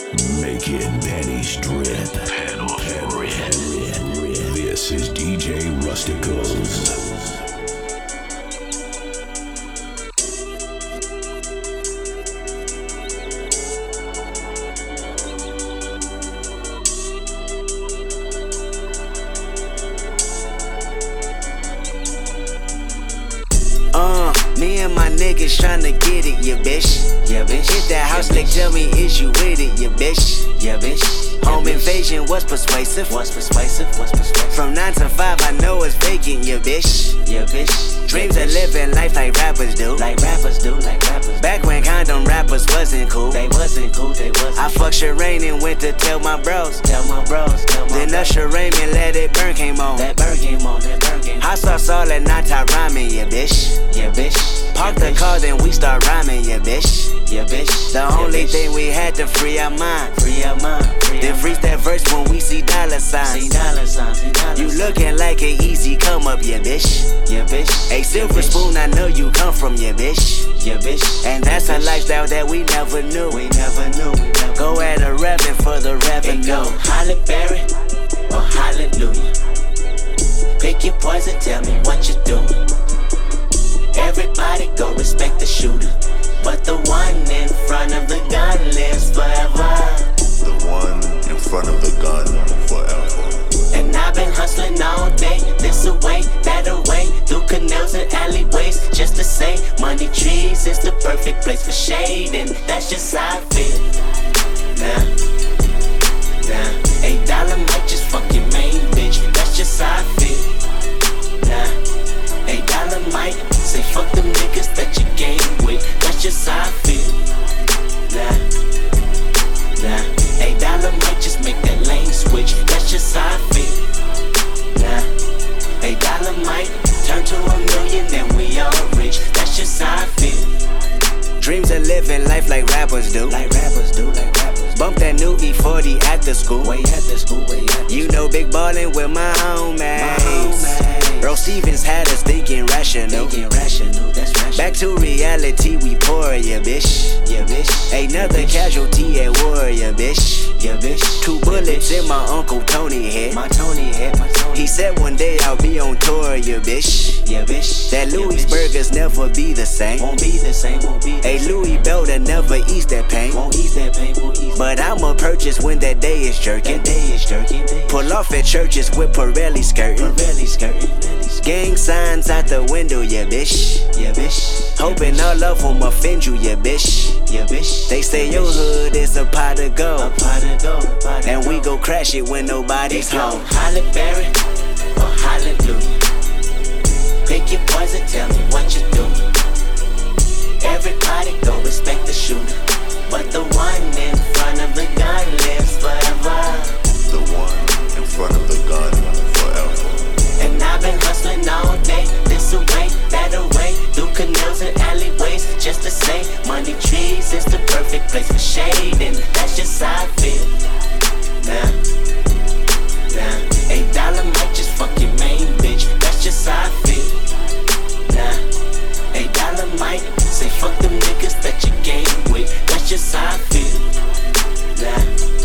Making pennies drip. Pedals rip. This is DJ Rusticals. Me and my niggas tryna get it, yeah bitch. Yeah bitch. Hit that house, like tell me is you with it, yeah bitch. Yeah bitch. Home invasion was persuasive. What's persuasive? From 9 to 5, I know it's vacant, yeah bitch. Yeah bitch. Dreams of living life like rappers do. Like rappers do. Back when condom rappers wasn't cool. They wasn't cool. I fucked Shireen and went to tell my bros. Then Usher Raymond Let It Burn came on. That came on. Hot sauce all that nata rhyming, yeah bitch. Yeah bitch. Park the car, then we start rhyming, yeah bitch. Yeah bitch. The only thing we had to free our mind. Then freeze that verse when we see dollar signs. You looking like an easy come up, yeah bitch. Yeah bitch. A silver spoon, I know you come from, yeah bitch. Yeah bitch. And that's a lifestyle that we never knew. Go at a reverend for the revenue. Go Holly Berry or hallelujah. Pick your poison, tell me what you doing. Everybody go respect the shooter, but the one in front of the gun lives forever. The one in front of the gun forever. And I've been hustling all day, this away, that away, through canals and alleyways, just to say money trees is the perfect place for shade, and that's just how I feel. Nah, $8 might just fuck your main bitch, that's just how I feel. Nah, $8 might say fuck them niggas that you game with, that's just how I feel. Nah, $8 might just make that lane switch, that's just how I feel. Nah, $8 might turn to $1 million and we all rich, that's just how I feel. Dreams of living life like rappers do. Bump that new E40 at the school. You know big ballin' with my homies. Bro Stevens had us thinking rational. Back to reality, we pour, yeah bitch. Another casualty at war, yeah bitch. 2 bullets in my Uncle Tony head. He said one day I'll be on tour, yeah bitch. That Louis burgers never be the same. A Louis Belter never ease that pain. But I'ma purchase when that day is jerking. Pull off at churches with Pirelli skirting. Gang signs out the window, yeah bitch. Hoping all of them offend you, yeah bitch. They say your hood is a pot of gold, and we go crash it when nobody's home. Holly Berry or hallelujah. Pick your poison, tell me what you do. Everybody go respect the shooter, but the one in front of the gun lives forever. The one in front of the gun forever. And I've been hustling all day, this away, that away, through canals and alleyways, just to say money trees is the perfect place for shade, and that's just how I feel. Nah, $8 might just fuck your main bitch, that's just how I feel. Nah, $8 might say fuck them niggas that you game with, that's just how I feel. Nah,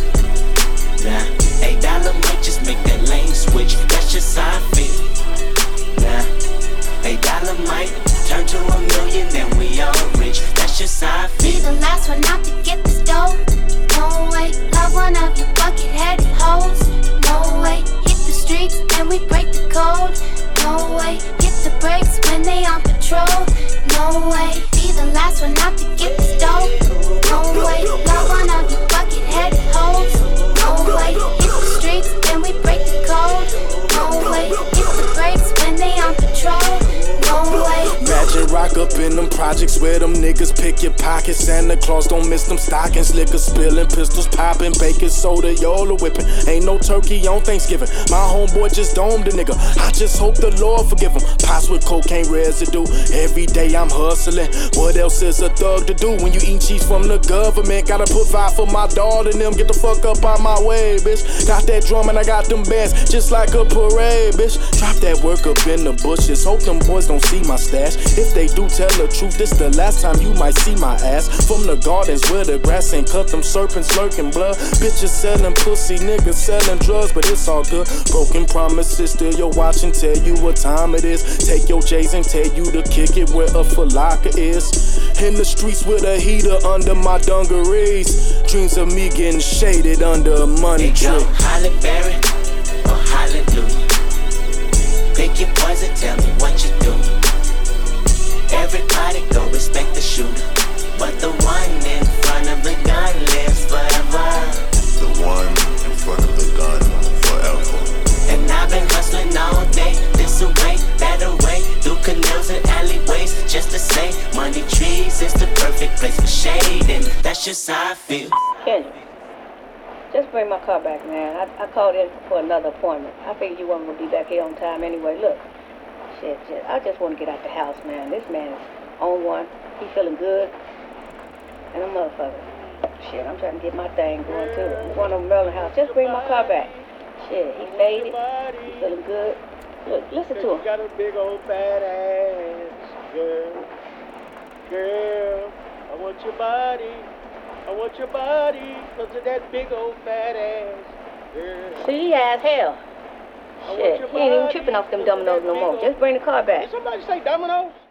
$8 might just make that lane switch, that's just how I feel. Nah, $8 might turn to $1 million and we all rich, that's just how I feel. Be the last one out to get this dough. No way, love one of you bucket-headed hoes. No way, hit the streets and we break the code. No way, hit the brakes when they on patrol. No way, be the last one out to get this dough. No way, love one of you bucket-headed hoes. No way, hit the streets and we break the code. No way, hit the brakes when they on patrol. No way. Imagine rock up in them projects where them niggas pick your pockets. Santa Claus don't miss them stockings. Liquor spilling, pistols popping, baking soda, Yola whipping. Ain't no turkey on Thanksgiving. My homeboy just domed a nigga. I just hope the Lord forgive him. Pots with cocaine residue. Every day I'm hustling. What else is a thug to do when you eat cheese from the government? Gotta put 5 for my daughter and them. Get the fuck up out my way, bitch. Got that drum and I got them bands just like a parade, bitch. Drop that work up in the bushes. Hope them boys don't see my stash. If they do, tell the truth. This the last time you might see see my ass from the gardens where the grass ain't cut. Them serpents lurking blood. Bitches selling pussy, niggas selling drugs, but it's all good. Broken promises, still your watch and tell you what time it is. Take your J's and tell you to kick it where a falaka is. In the streets with a heater under my dungarees. Dreams of me getting shaded under a money tree. Holly Berry or hallelujah. Pick your poison, tell me what you do. Everybody go respect the shooter, but the one in front of the gun lives forever. The one in front of the gun forever. And I've been hustling all day, this away, that away, through canals and alleyways, just to say, money trees is the perfect place for shade, and that's just how I feel. Kendrick, just bring my car back, man. I called in for another appointment. I figured you weren't gonna be back here on time anyway. Look, shit, I just want to get out the house, man. This man is on one. He feeling good, and a motherfucker. Shit, I'm trying to get my thing going too. I'm going to Merlin House. Just bring my car back. Shit, he faded. He feeling good. Look, listen to him. You got a big old fat ass, girl. Girl, I want your body. I want your body, cause of that big old fat ass, girl. See, as hell. Shit, he ain't even tripping off them dominoes no more. Just bring the car back. Did somebody say dominoes?